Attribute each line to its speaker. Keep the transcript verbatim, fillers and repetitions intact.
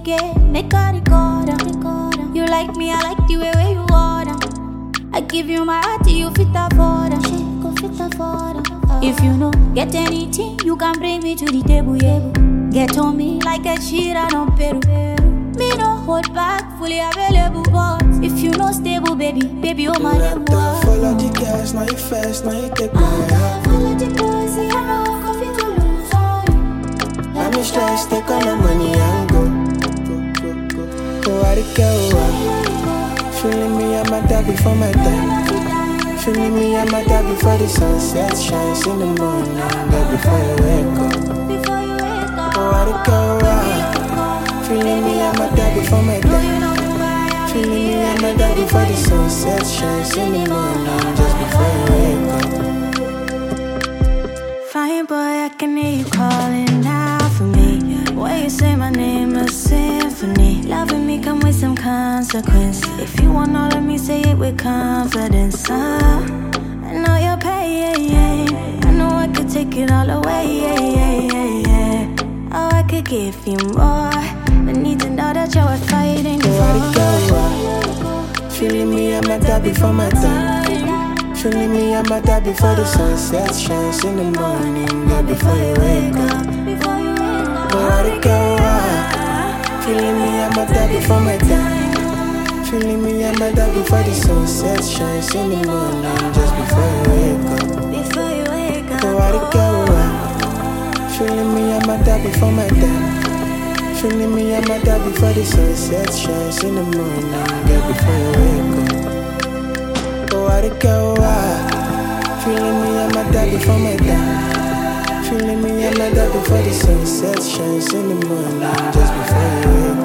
Speaker 1: again, make a record. You like me, I like the way where you order. I give you my heart, you fit afford. If you know, get anything, you can bring me to the table, yeah. Get on me like a cheetah on Peru. Me no hold back, fully available, but if you know stable, baby, baby, oh my name.
Speaker 2: Follow the gas, now you fast, now you take my heart.
Speaker 1: Follow the boys, I know, coffee to lose on you.
Speaker 2: I'm stressed, take all the money and go. Go out the girl, feeling me, I'm a dad before my time. Feeling me, I'm a dad before the sunset shines in the morning. That before you wake up. Go out the girl, feeling me, I'm a dad before my time. Feeling me, I'm a dad before the sunset shines in the morning. Just before you wake up.
Speaker 3: Fine boy, I can hear you calling out for me. Why you say my name a symphony? Loving me come with some consequence. If you want all of me, say it with confidence. uh, I know you're paying. I know I could take it all away. yeah, yeah, yeah, yeah. Oh, I could give you more, but need to know that you're fighting
Speaker 2: Go out the
Speaker 3: for.
Speaker 2: girl, feeling me, I'm a dad before my time. Feeling me, I'm a dad before the sunset shines in the morning. That before you wake up. Go out the girl, feeling me, I'm a dad before my time. Feeling me, I'm a dad before the sunset shines in the morning. Just before you wake up.
Speaker 3: Before you wake up.
Speaker 2: Go out the girl, feeling me, I'm a dad before my time. Feeling me, I'm a dad before the sunset shines in the morning. Get before you wake up. Go out the girl, feeling me, I'm a dad before my time. Feeling me, I'm a dad before the sunset shines in the morning. Just before you wake up.